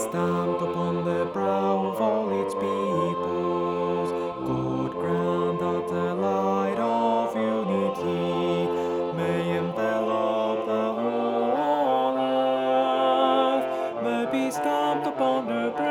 stamped upon the brow of all its peoples. God grant that the light of unity may envelop the whole earth, may be stamped upon the brow